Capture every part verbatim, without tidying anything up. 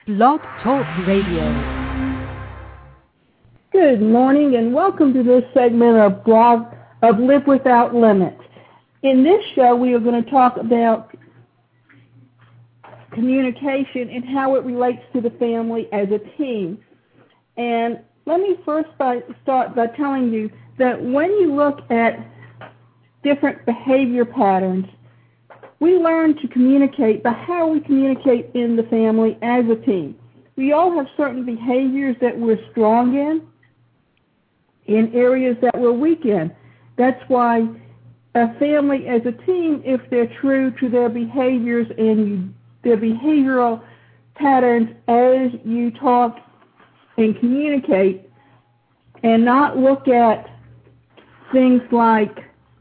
Blog Talk Radio. Good morning and welcome to this segment of blog of Live Without Limits. In this show we are going to talk about communication and how it relates to the family as a team. And let me first by, start by telling you that when you look at different behavior patterns, we learn to communicate by how we communicate in the family as a team. We all have certain behaviors that we're strong in, in areas that we're weak in. That's why a family as a team, if they're true to their behaviors and you, their behavioral patterns as you talk and communicate, and not look at things like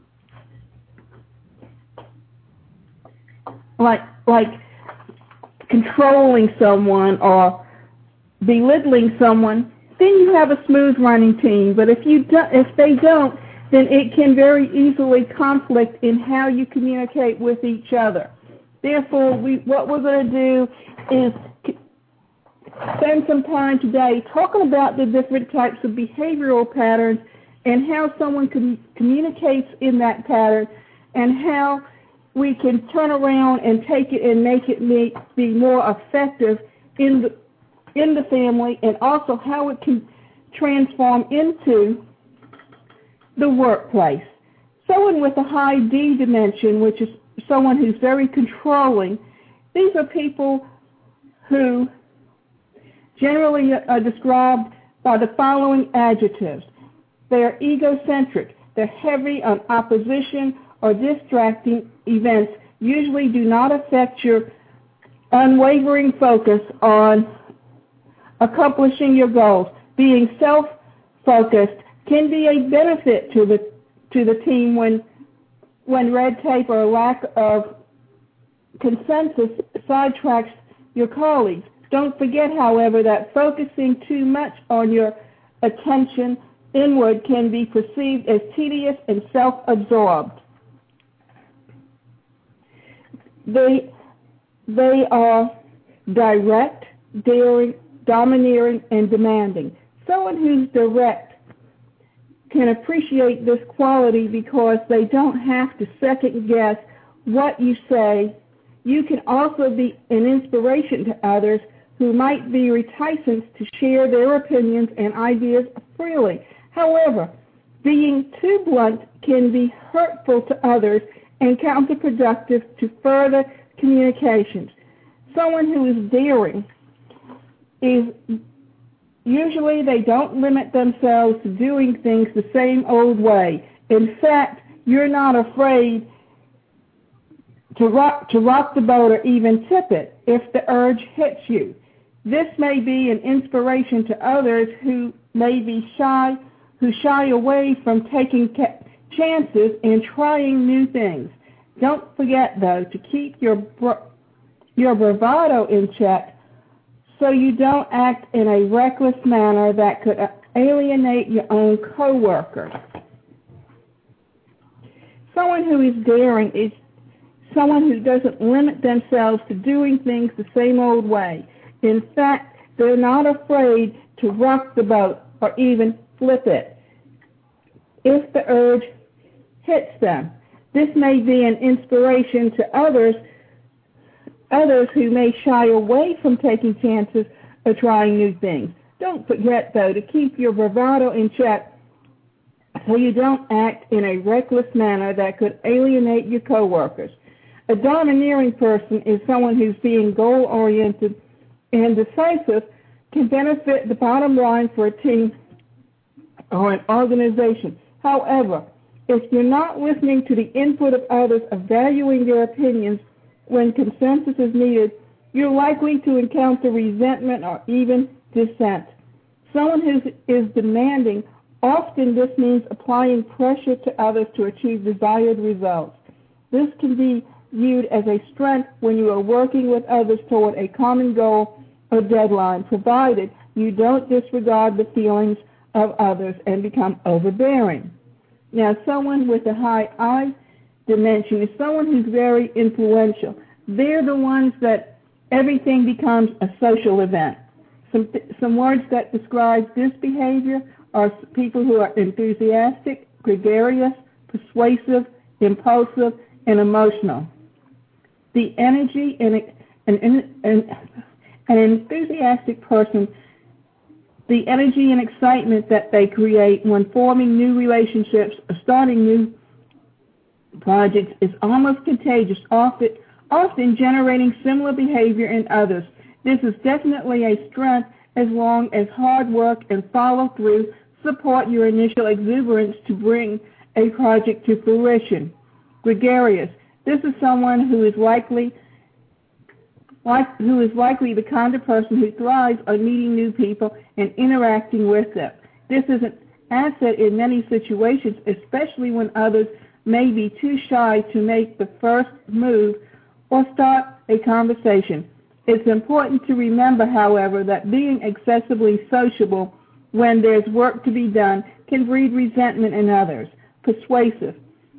like like controlling someone or belittling someone, then you have a smooth running team. But if you do, if they don't, then it can very easily conflict in how you communicate with each other. Therefore, we, what we're going to do is spend some time today talking about the different types of behavioral patterns and how someone com- communicates in that pattern and how we can turn around and take it and make it be, be more effective in the, in the family, and also how it can transform into the workplace. Someone with a high D dimension, which is someone who's very controlling, these are people who generally are described by the following adjectives. They're egocentric. They're heavy on opposition or distracting events, usually do not affect your unwavering focus on accomplishing your goals. Being self-focused can be a benefit to the to the team when when red tape or lack of consensus sidetracks your colleagues. Don't forget, however, that focusing too much on your attention inward can be perceived as tedious and self-absorbed. They, they are direct, daring, domineering, and demanding. Someone who's direct can appreciate this quality because they don't have to second guess what you say. You can also be an inspiration to others who might be reticent to share their opinions and ideas freely. However, being too blunt can be hurtful to others and counterproductive to further communications. Someone who is daring is usually they don't limit themselves to doing things the same old way. In fact, you're not afraid to rock, to rock the boat or even tip it if the urge hits you. This may be an inspiration to others who may be shy, who shy away from taking ca- chances and trying new things. Don't forget, though, to keep your bra- your bravado in check so you don't act in a reckless manner that could alienate your own coworkers. Someone who is daring is someone who doesn't limit themselves to doing things the same old way. In fact, they're not afraid to rock the boat or even flip it if the urge hits them. This may be an inspiration to others, others who may shy away from taking chances or trying new things. Don't forget, though, to keep your bravado in check so you don't act in a reckless manner that could alienate your coworkers. A domineering person is someone who's being goal-oriented and decisive, can benefit the bottom line for a team or an organization. However, if you're not listening to the input of others, of valuing their opinions when consensus is needed, you're likely to encounter resentment or even dissent. Someone who is demanding, often this means applying pressure to others to achieve desired results. This can be viewed as a strength when you are working with others toward a common goal or deadline, provided you don't disregard the feelings of others and become overbearing. Now, someone with a high I dimension is someone who's very influential. They're the ones that everything becomes a social event. Some, some words that describe this behavior are people who are enthusiastic, gregarious, persuasive, impulsive, and emotional. The energy in an, an, an enthusiastic person, the energy and excitement that they create when forming new relationships or starting new projects is almost contagious, often, often generating similar behavior in others. This is definitely a strength as long as hard work and follow through support your initial exuberance to bring a project to fruition. Gregarious. This is someone who is likely like, who is likely the kind of person who thrives on meeting new people and interacting with them. This is an asset in many situations, especially when others may be too shy to make the first move or start a conversation. It's important to remember, however, that being excessively sociable when there's work to be done can breed resentment in others. Persuasive.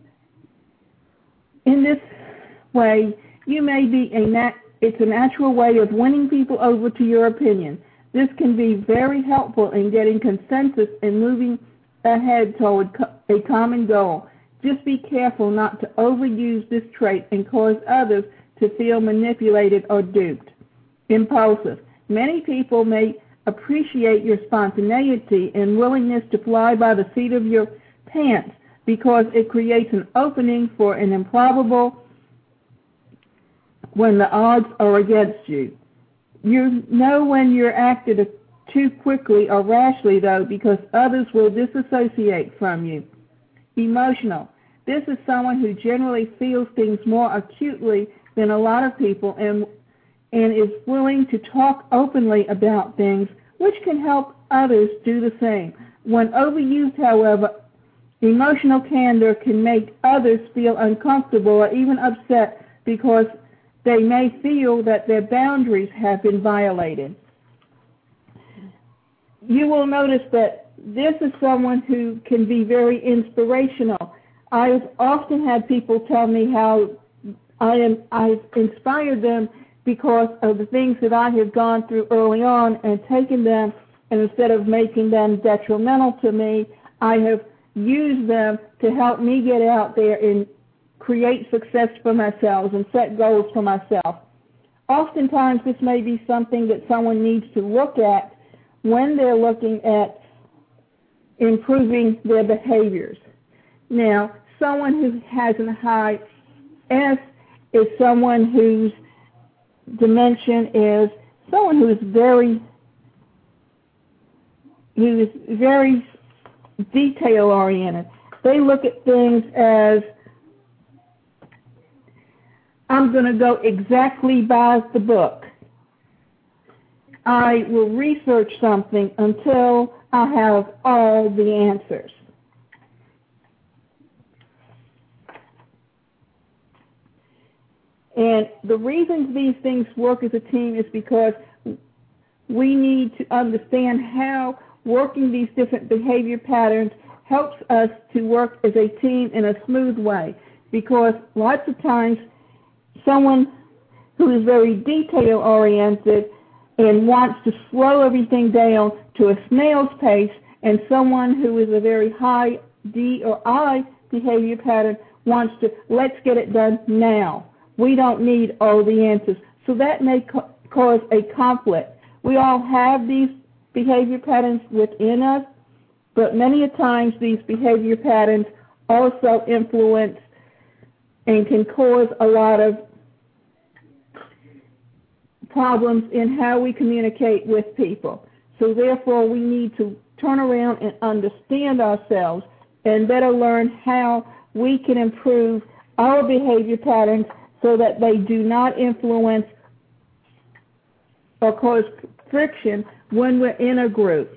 In this way, you may be a nat- it's a natural way of winning people over to your opinion. This can be very helpful in getting consensus and moving ahead toward co- a common goal. Just be careful not to overuse this trait and cause others to feel manipulated or duped. Impulsive. Many people may appreciate your spontaneity and willingness to fly by the seat of your pants because it creates an opening for an improbable when the odds are against you. You know when you're acted too quickly or rashly, though, because others will disassociate from you. Emotional. This is someone who generally feels things more acutely than a lot of people and and is willing to talk openly about things, which can help others do the same. When overused, however, emotional candor can make others feel uncomfortable or even upset because they may feel that their boundaries have been violated. You will notice that this is someone who can be very inspirational. I've often had people tell me how I am, I've inspired them because of the things that I have gone through early on and taken them, and instead of making them detrimental to me, I have used them to help me get out there and create success for myself and set goals for myself. Oftentimes this may be something that someone needs to look at when they're looking at improving their behaviors. Now, someone who has a high S is someone whose dimension is someone who is very, who is very detail-oriented. They look at things as, I'm going to go exactly by the book. I will research something until I have all the answers. And the reason these things work as a team is because we need to understand how working these different behavior patterns helps us to work as a team in a smooth way. Because lots of times someone who is very detail-oriented and wants to slow everything down to a snail's pace, and someone who is a very high D or I behavior pattern wants to, let's get it done now. We don't need all the answers. So that may ca- cause a conflict. We all have these behavior patterns within us, but many a times these behavior patterns also influence and can cause a lot of problems in how we communicate with people. So therefore, we need to turn around and understand ourselves and better learn how we can improve our behavior patterns so that they do not influence or cause friction when we're in a group.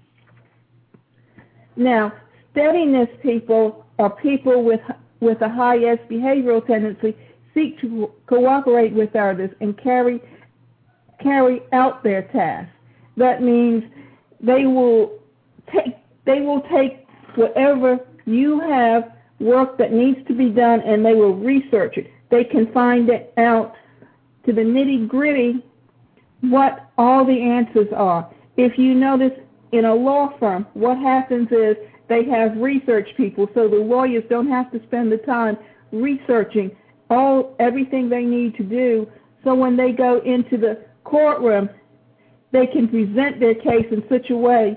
Now, steadiness people are people with with a high S behavioral tendency seek to cooperate with others and carry carry out their tasks. That means they will take they will take whatever you have work that needs to be done and they will research it. They can find it out to the nitty-gritty what all the answers are. If you notice in a law firm, what happens is they have research people, so the lawyers don't have to spend the time researching all everything they need to do. So when they go into the courtroom, they can present their case in such a way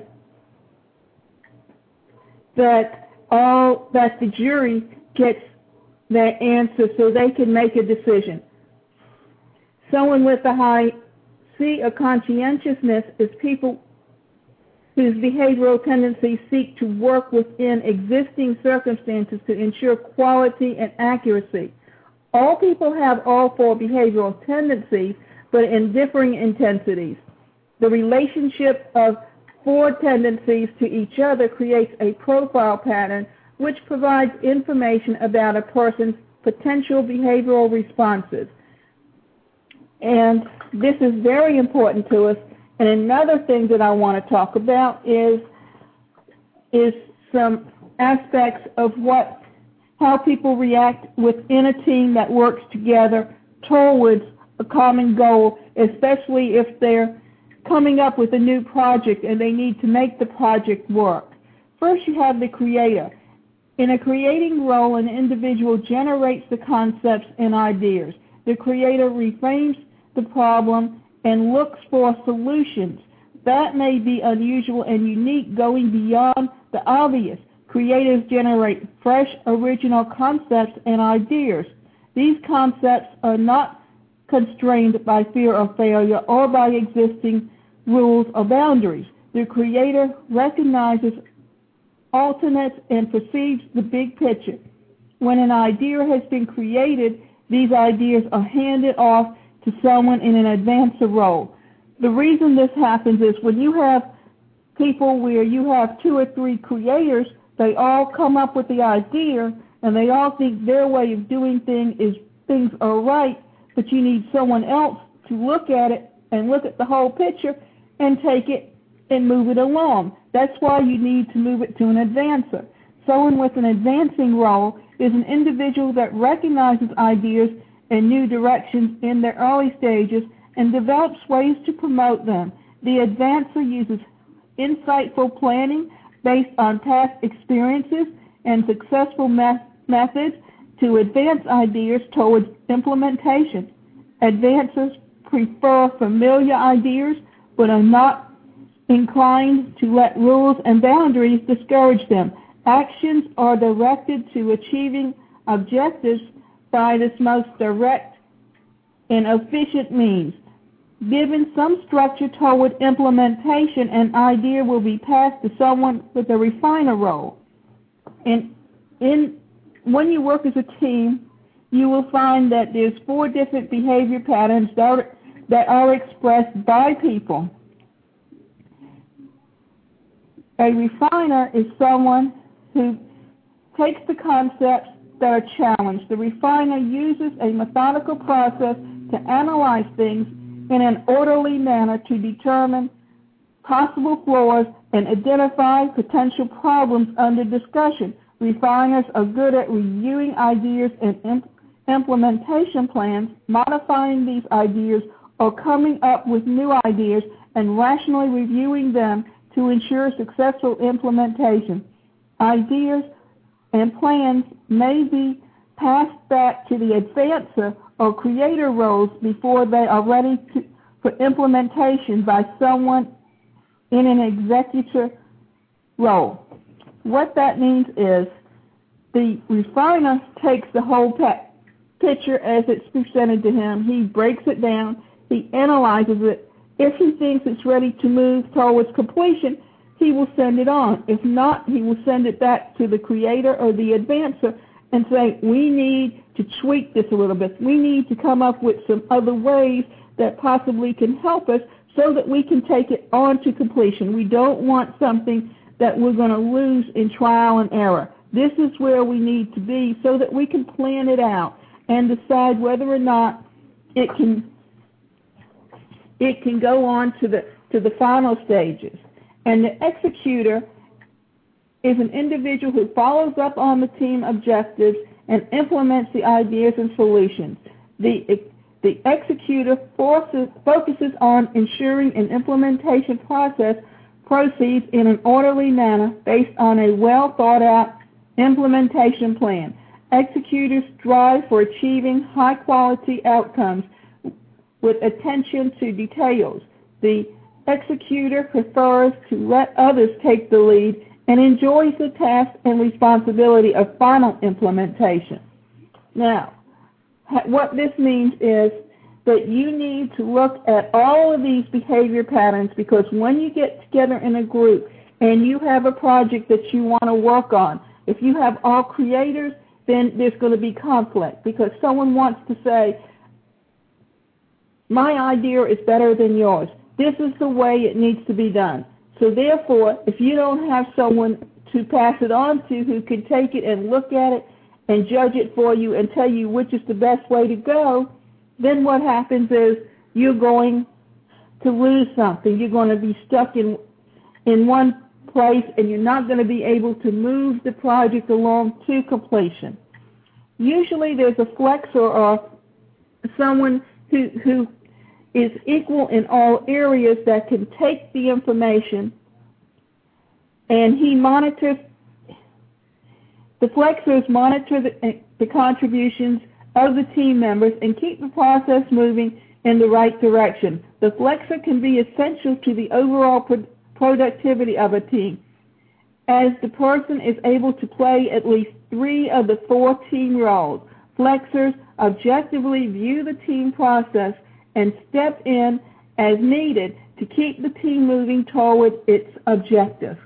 that all that the jury gets their answer, so they can make a decision. Someone with a high C or conscientiousness is people whose behavioral tendencies seek to work within existing circumstances to ensure quality and accuracy. All people have all four behavioral tendencies, but in differing intensities. The relationship of four tendencies to each other creates a profile pattern which provides information about a person's potential behavioral responses. And this is very important to us. And another thing that I want to talk about is, is some aspects of what, how people react within a team that works together towards a common goal, especially if they're coming up with a new project and they need to make the project work. First, you have the creator. In a creating role, an individual generates the concepts and ideas. The creator reframes the problem and looks for solutions. That may be unusual and unique, going beyond the obvious. Creators generate fresh, original concepts and ideas. These concepts are not constrained by fear of failure or by existing rules or boundaries. The creator recognizes alternates and perceives the big picture. When an idea has been created, these ideas are handed off to someone in an advancer role. The reason this happens is when you have people where you have two or three creators, they all come up with the idea and they all think their way of doing things is things are right, but you need someone else to look at it and look at the whole picture and take it and move it along. That's why you need to move it to an advancer. Someone with an advancing role is an individual that recognizes ideas and new directions in their early stages and develops ways to promote them. The advancer uses insightful planning based on past experiences and successful me- methods to advance ideas towards implementation. Advancers prefer familiar ideas but are not inclined to let rules and boundaries discourage them. Actions are directed to achieving objectives by this most direct and efficient means. Given some structure toward implementation, an idea will be passed to someone with a refiner role. And in, when you work as a team, you will find that there's four different behavior patterns that are, that are expressed by people. A refiner is someone who takes the concepts that are challenged. The refiner uses a methodical process to analyze things in an orderly manner to determine possible flaws and identify potential problems under discussion. Refiners are good at reviewing ideas and imp- implementation plans, modifying these ideas, or coming up with new ideas and rationally reviewing them to ensure successful implementation. Ideas and plans may be passed back to the advancer or creator roles before they are ready to, for implementation by someone in an executor role. What that means is the refiner takes the whole pa- picture as it's presented to him. He breaks it down. He analyzes it. If he thinks it's ready to move towards completion, he will send it on. If not, he will send it back to the creator or the advancer and say, we need to tweak this a little bit. We need to come up with some other ways that possibly can help us so that we can take it on to completion. We don't want something that we're going to lose in trial and error. This is where we need to be so that we can plan it out and decide whether or not it can it can go on to the to the final stages. And the executor is an individual who follows up on the team objectives and implements the ideas and solutions. The, the The executor forces, focuses on ensuring an implementation process proceeds in an orderly manner based on a well-thought-out implementation plan. Executors strive for achieving high-quality outcomes with attention to details. The executor prefers to let others take the lead and enjoys the task and responsibility of final implementation. Now, what this means is that you need to look at all of these behavior patterns, because when you get together in a group and you have a project that you want to work on, if you have all creators, then there's going to be conflict, because someone wants to say, my idea is better than yours. This is the way it needs to be done. So therefore, if you don't have someone to pass it on to who can take it and look at it and judge it for you and tell you which is the best way to go, then what happens is you're going to lose something. You're going to be stuck in, in one place, and you're not going to be able to move the project along to completion. Usually there's a flexor or someone who, who is equal in all areas that can take the information, and he monitors, the flexors monitor the, the contributions of the team members and keep the process moving in the right direction. The flexor can be essential to the overall pro productivity of a team, as the person is able to play at least three of the four team roles. Flexors objectively view the team process and step in as needed to keep the team moving toward its objective.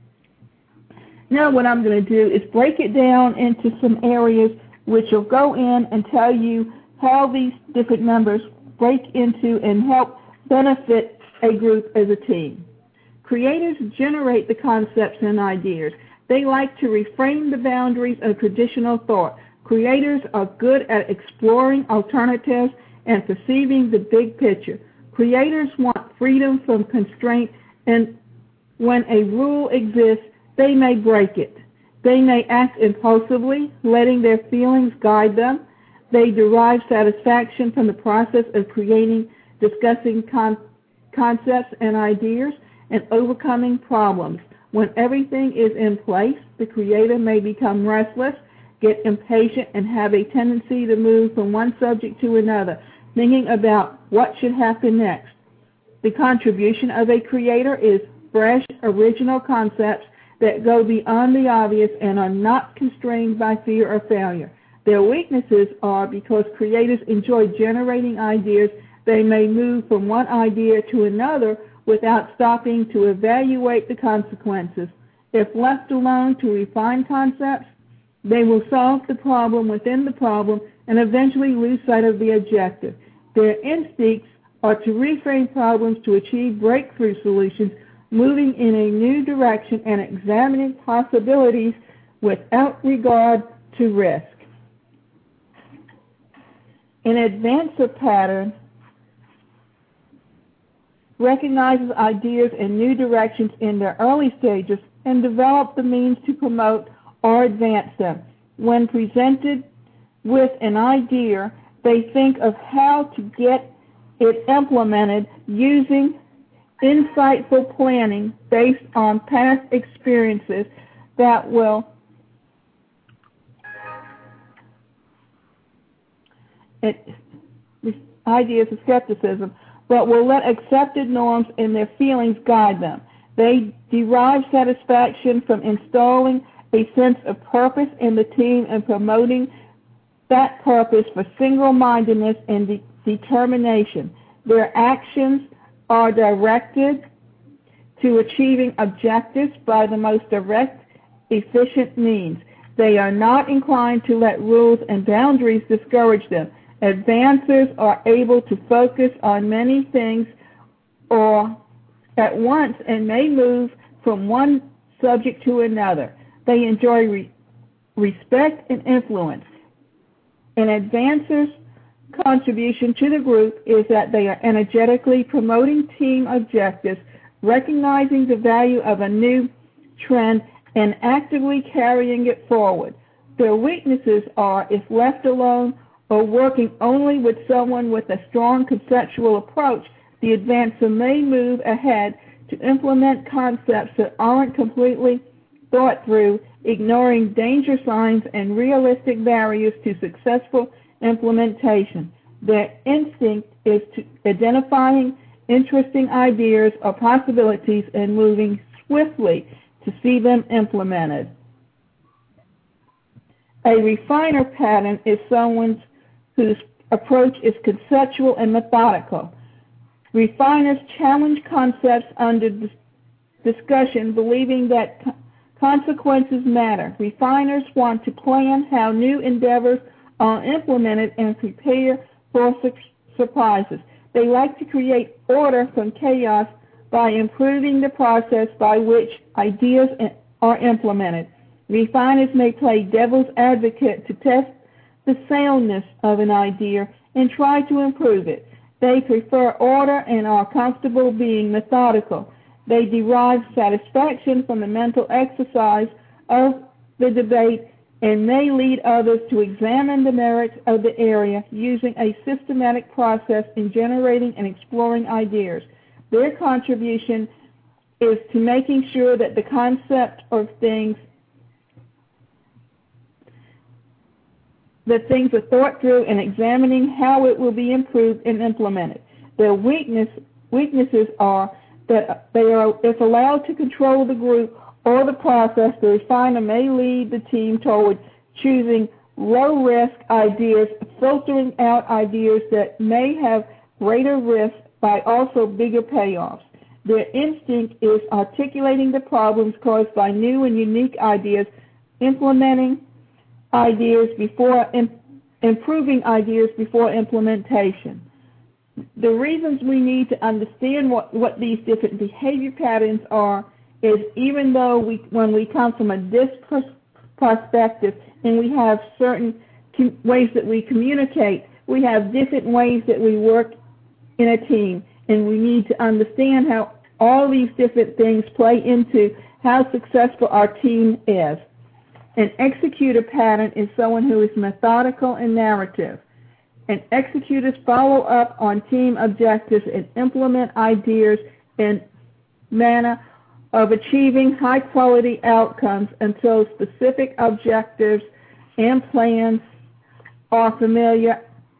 Now what I'm going to do is break it down into some areas which will go in and tell you how these different members break into and help benefit a group as a team. Creators generate the concepts and ideas. They like to reframe the boundaries of traditional thought. Creators are good at exploring alternatives and perceiving the big picture. Creators want freedom from constraint, and when a rule exists, they may break it. They may act impulsively, letting their feelings guide them. They derive satisfaction from the process of creating, discussing con concepts and ideas, and overcoming problems. When everything is in place, the creator may become restless, get impatient, and have a tendency to move from one subject to another, thinking about what should happen next. The contribution of a creator is fresh, original concepts that go beyond the obvious and are not constrained by fear of failure. Their weaknesses are because creators enjoy generating ideas, they may move from one idea to another without stopping to evaluate the consequences. If left alone to refine concepts, they will solve the problem within the problem and eventually lose sight of the objective. Their instincts are to reframe problems to achieve breakthrough solutions, moving in a new direction and examining possibilities without regard to risk. An advancer pattern recognizes ideas in new directions in their early stages and develops the means to promote or advance them. When presented with an idea, they think of how to get it implemented using insightful planning based on past experiences that will it, ideas of skepticism, but will let accepted norms and their feelings guide them. They derive satisfaction from installing a sense of purpose in the team and promoting that purpose for single-mindedness and de determination. Their actions are directed to achieving objectives by the most direct, efficient means. They are not inclined to let rules and boundaries discourage them. Advancers are able to focus on many things or at once and may move from one subject to another. They enjoy re respect and influence. An advancer's contribution to the group is that they are energetically promoting team objectives, recognizing the value of a new trend, and actively carrying it forward. Their weaknesses are, if left alone, or working only with someone with a strong conceptual approach, the advancer may move ahead to implement concepts that aren't completely thought through, ignoring danger signs and realistic barriers to successful implementation. Their instinct is to identifying interesting ideas or possibilities and moving swiftly to see them implemented. A refiner pattern is someone whose approach is conceptual and methodical. Refiners challenge concepts under dis discussion, believing that co consequences matter. Refiners want to plan how new endeavors are implemented and prepare for su surprises. They like to create order from chaos by improving the process by which ideas are implemented. Refiners may play devil's advocate to test the soundness of an idea and try to improve it. They prefer order and are comfortable being methodical. They derive satisfaction from the mental exercise of the debate and may lead others to examine the merits of the area using a systematic process in generating and exploring ideas. Their contribution is to making sure that the concept of things that things are thought through and examining how it will be improved and implemented. Their weakness, weaknesses are that they are, if allowed to control the group or the process, the refiner may lead the team toward choosing low-risk ideas, filtering out ideas that may have greater risk by also bigger payoffs. Their instinct is articulating the problems caused by new and unique ideas, implementing ideas before, improving ideas before implementation. The reasons we need to understand what, what these different behavior patterns are is even though we, when we come from a disc perspective and we have certain ways that we communicate, we have different ways that we work in a team, and we need to understand how all these different things play into how successful our team is. An executor pattern is someone who is methodical and narrative. And executors follow up on team objectives and implement ideas in manner of achieving high-quality outcomes until specific objectives and plans are familiar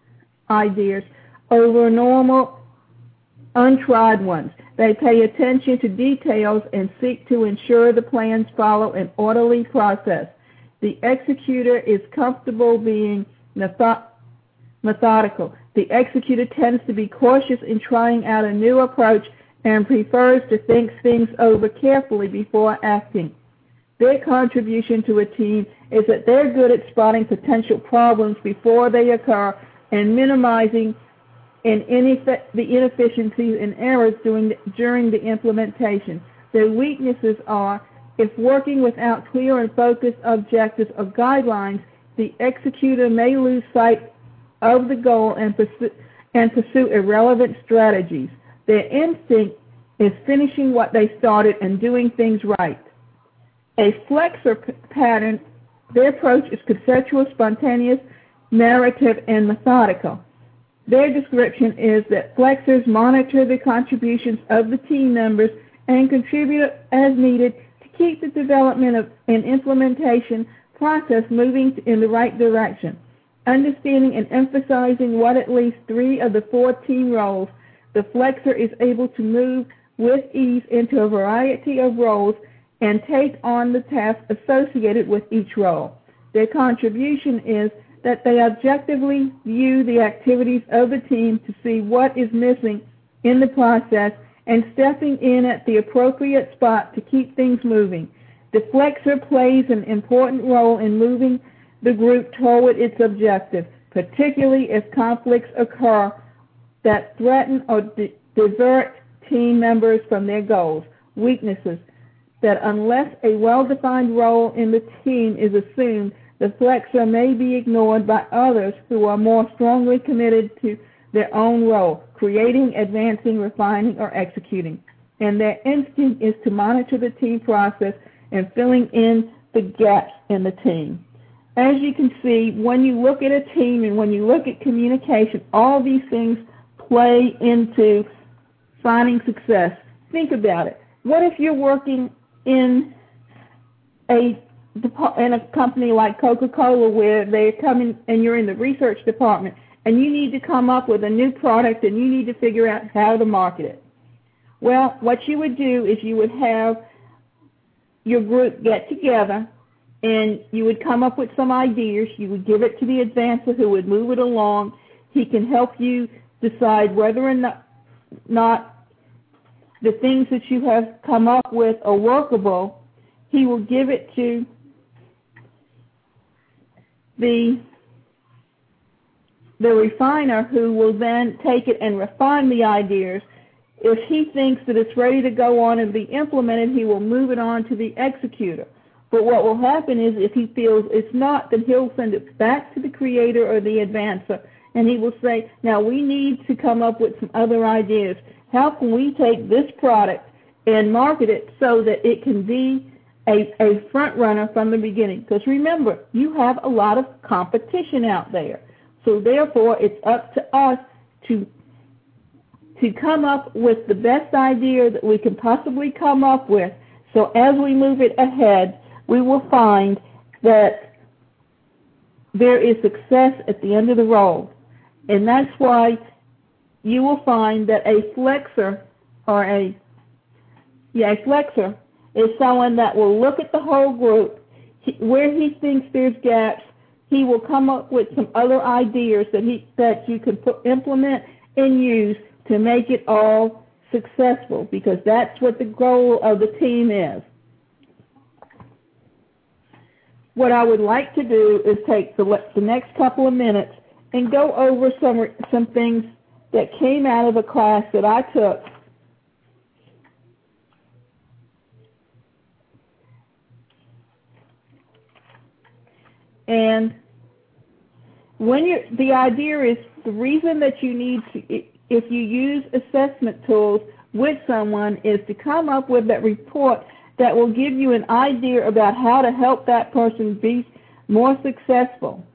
ideas over normal, untried ones. They pay attention to details and seek to ensure the plans follow an orderly process. The executor is comfortable being method methodical. The executor tends to be cautious in trying out a new approach and prefers to think things over carefully before acting. Their contribution to a team is that they're good at spotting potential problems before they occur and minimizing and the inefficiencies and errors during the, during the implementation. Their weaknesses are, if working without clear and focused objectives or guidelines, the executor may lose sight of the goal and pursue, and pursue irrelevant strategies. Their instinct is finishing what they started and doing things right. A flexor pattern, their approach is conceptual, spontaneous, narrative, and methodical. Their description is that flexors monitor the contributions of the team members and contribute as needed to keep the development of and implementation process moving in the right direction. Understanding and emphasizing what at least three of the four team roles, the flexor is able to move with ease into a variety of roles and take on the tasks associated with each role. Their contribution is that they objectively view the activities of the team to see what is missing in the process and stepping in at the appropriate spot to keep things moving. The flexor plays an important role in moving the group toward its objective, particularly if conflicts occur that threaten or di divert team members from their goals. Weaknesses: that unless a well-defined role in the team is assumed, the flexor may be ignored by others who are more strongly committed to their own role, creating, advancing, refining, or executing. And their instinct is to monitor the team process and filling in the gaps in the team. as you can see, when you look at a team and when you look at communication, all these things play into finding success. Think about it. What if you're working in a in a company like Coca-Cola where they're coming and you're in the research department and you need to come up with a new product and you need to figure out how to market it? Well, what you would do is you would have your group get together and you would come up with some ideas. You would give it to the advancer who would move it along. He can help you decide whether or not, not the things that you have come up with are workable. He will give it to the the refiner, who will then take it and refine the ideas. If he thinks that it's ready to go on and be implemented, he will move it on to the executor. But what will happen is if he feels it's not, then he'll send it back to the creator or the advancer, and he will say, now we need to come up with some other ideas. How can we take this product and market it so that it can be a, a front runner from the beginning? Because remember, you have a lot of competition out there. So therefore, it's up to us to to come up with the best idea that we can possibly come up with. So as we move it ahead, we will find that there is success at the end of the road. And that's why you will find that a flexor or a, yeah, a flexor is someone that will look at the whole group. He, where he thinks there's gaps, he will come up with some other ideas that he that you can put, implement and use to make it all successful, because that's what the goal of the team is. What I would like to do is take the, the next couple of minutes and go over some, some things that came out of a class that I took. And when you're, the idea is the reason that you need to, if you use assessment tools with someone, is to come up with that report that will give you an idea about how to help that person be more successful.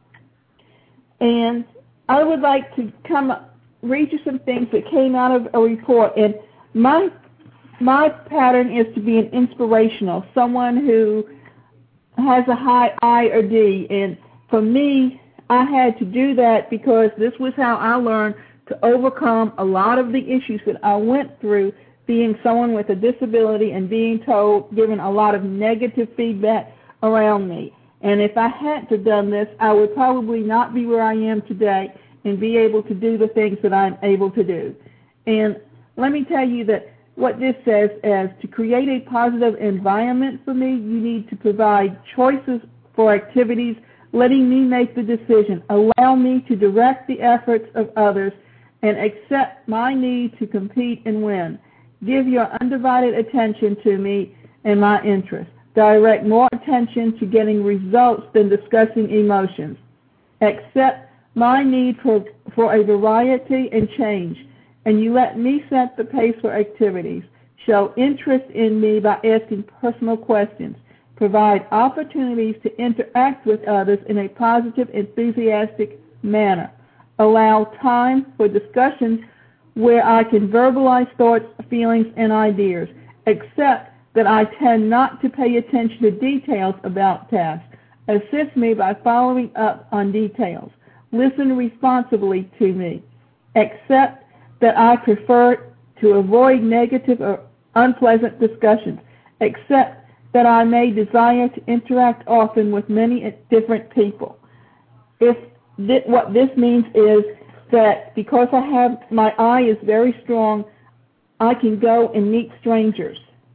And I would like to come read you some things that came out of a report. And my my pattern is to be an inspirational, someone who has a high I or D. And for me, I had to do that because this was how I learned to overcome a lot of the issues that I went through being someone with a disability and being told, given a lot of negative feedback around me. And if I hadn't have done this, I would probably not be where I am today and be able to do the things that I'm able to do. And let me tell you that what this says is to create a positive environment for me, you need to provide choices for activities, letting me make the decision, allow me to direct the efforts of others, and accept my need to compete and win. Give your undivided attention to me and my interests. Direct more attention to getting results than discussing emotions. Accept my need for, for a variety and change, and you let me set the pace for activities. Show interest in me by asking personal questions. Provide opportunities to interact with others in a positive, enthusiastic manner. Allow time for discussions where I can verbalize thoughts, feelings, and ideas. Accept that I tend not to pay attention to details about tasks. Assist me by following up on details. Listen responsibly to me. Accept that I prefer to avoid negative or unpleasant discussions. Accept that I may desire to interact often with many different people. If th- what this means is that because I have, my eye is very strong, I can go and meet strangers.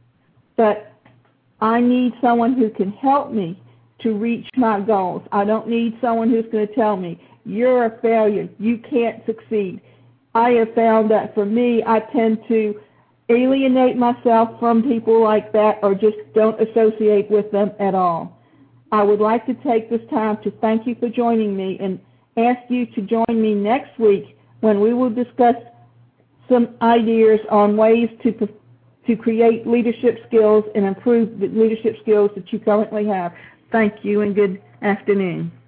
But I need someone who can help me to reach my goals. I don't need someone who's going to tell me, you're a failure, you can't succeed. I have found that for me, I tend to alienate myself from people like that or just don't associate with them at all. I would like to take this time to thank you for joining me and ask you to join me next week when we will discuss some ideas on ways to to create leadership skills and improve the leadership skills that you currently have. Thank you and good afternoon.